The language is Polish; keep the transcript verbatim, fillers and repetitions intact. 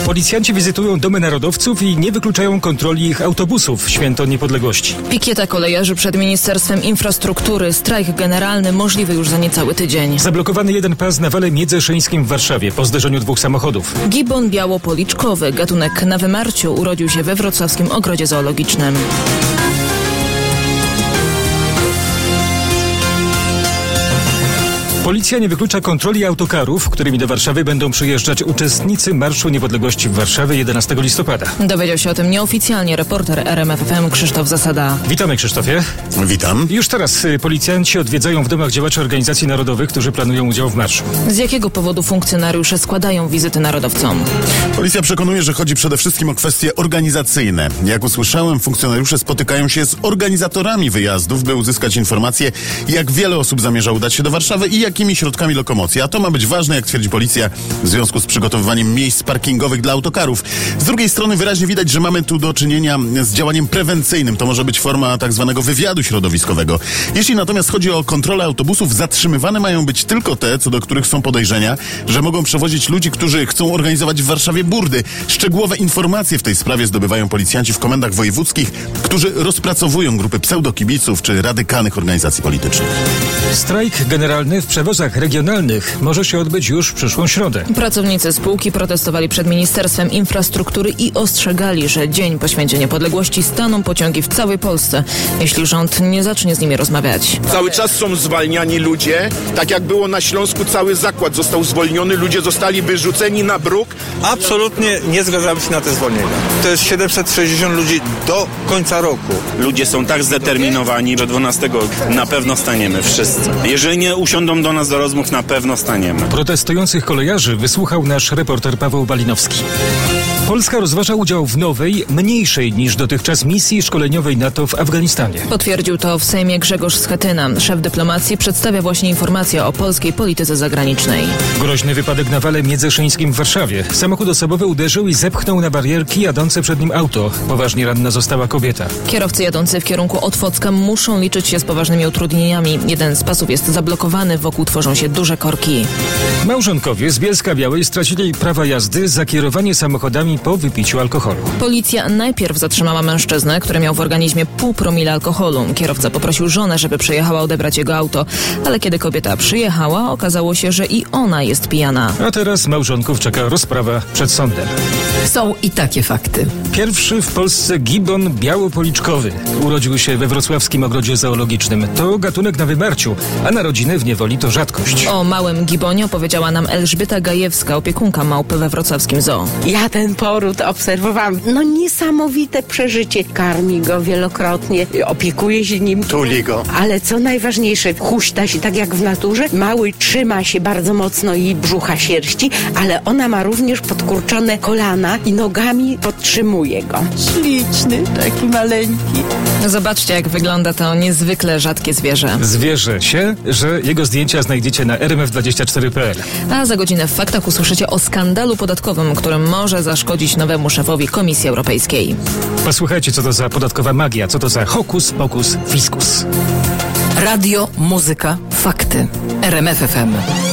Policjanci wizytują domy narodowców i nie wykluczają kontroli ich autobusów w Święto Niepodległości. Pikieta kolejarzy przed Ministerstwem Infrastruktury. Strajk generalny możliwy już za niecały tydzień. Zablokowany jeden pas na wale międzyszyńskim w Warszawie po zderzeniu dwóch samochodów. Gibon białopoliczkowy, gatunek na wymarciu, urodził się we wrocławskim ogrodzie zoologicznym. Policja nie wyklucza kontroli autokarów, którymi do Warszawy będą przyjeżdżać uczestnicy Marszu Niepodległości w Warszawie jedenastego listopada. Dowiedział się o tym nieoficjalnie reporter R M F F M Krzysztof Zasada. Witamy, Krzysztofie. Witam. Już teraz y, policjanci odwiedzają w domach działaczy organizacji narodowych, którzy planują udział w marszu. Z jakiego powodu funkcjonariusze składają wizyty narodowcom? Policja przekonuje, że chodzi przede wszystkim o kwestie organizacyjne. Jak usłyszałem, funkcjonariusze spotykają się z organizatorami wyjazdów, by uzyskać informacje, jak wiele osób zamierza udać się do Warszawy i jakimi środkami lokomocji. A to ma być ważne, jak twierdzi policja, w związku z przygotowywaniem miejsc parkingowych dla autokarów. Z drugiej strony wyraźnie widać, że mamy tu do czynienia z działaniem prewencyjnym. To może być forma tak zwanego wywiadu środowiskowego. Jeśli natomiast chodzi o kontrolę autobusów, zatrzymywane mają być tylko te, co do których są podejrzenia, że mogą przewozić ludzi, którzy chcą organizować w Warszawie burdy. Szczegółowe informacje w tej sprawie zdobywają policjanci w komendach wojewódzkich, którzy rozpracowują grupy pseudokibiców czy radykalnych organizacji politycznych. Strajk generalny w przewozach regionalnych może się odbyć już w przyszłą środę. Pracownicy spółki protestowali przed Ministerstwem Infrastruktury i ostrzegali, że dzień po Święcie Niepodległości staną pociągi w całej Polsce, jeśli rząd nie zacznie z nimi rozmawiać. Cały czas są zwalniani ludzie, tak jak było na Śląsku, cały zakład został zwolniony, ludzie zostali wyrzuceni na bruk. Absolutnie nie zgadzamy się na te zwolnienia. To jest siedemset sześćdziesiąt ludzi do końca roku. Ludzie są tak zdeterminowani, że dwunastego na pewno staniemy wszyscy. Jeżeli nie usiądą do nas do rozmów, na pewno staniemy. Protestujących kolejarzy wysłuchał nasz reporter Paweł Balinowski. Polska rozważa udział w nowej, mniejszej niż dotychczas misji szkoleniowej NATO w Afganistanie. Potwierdził to w Sejmie Grzegorz Schetyna. Szef dyplomacji przedstawia właśnie informację o polskiej polityce zagranicznej. Groźny wypadek na wale międzyszyńskim w Warszawie. Samochód osobowy uderzył i zepchnął na barierki jadące przed nim auto. Poważnie ranna została kobieta. Kierowcy jadący w kierunku Otwocka muszą liczyć się z poważnymi utrudnieniami. Jeden z pasów jest zablokowany, wokół tworzą się duże korki. Małżonkowie z Bielska-Białej stracili prawa jazdy za kierowanie samochodami po wypiciu alkoholu. Policja najpierw zatrzymała mężczyznę, który miał w organizmie pół promila alkoholu. Kierowca poprosił żonę, żeby przyjechała odebrać jego auto, ale kiedy kobieta przyjechała, okazało się, że i ona jest pijana. A teraz małżonków czeka rozprawa przed sądem. Są i takie fakty. Pierwszy w Polsce gibon białopoliczkowy urodził się we wrocławskim ogrodzie zoologicznym. To gatunek na wymarciu, a narodziny w niewoli to rzadkość. O małym gibonie opowiedziała nam Elżbieta Gajewska, opiekunka małpy we wrocławskim zoo. Ja ten poród obserwowałam. No niesamowite przeżycie. Karmi go wielokrotnie, opiekuje się nim. Tuli go. Ale co najważniejsze, huśta się tak jak w naturze. Mały trzyma się bardzo mocno jej brzucha sierści, ale ona ma również podkurczone kolana i nogami podtrzymuje go. Śliczny, taki maleńki. Zobaczcie, jak wygląda to niezwykle rzadkie zwierzę. Zwierzę się, że jego zdjęcia znajdziecie na r m f dwadzieścia cztery kropka p l. A za godzinę w faktach usłyszycie o skandalu podatkowym, którym może zaszkodzić nowemu szefowi Komisji Europejskiej. Posłuchajcie, co to za podatkowa magia, co to za hokus pokus fiskus. Radio, muzyka, fakty. R M F F M.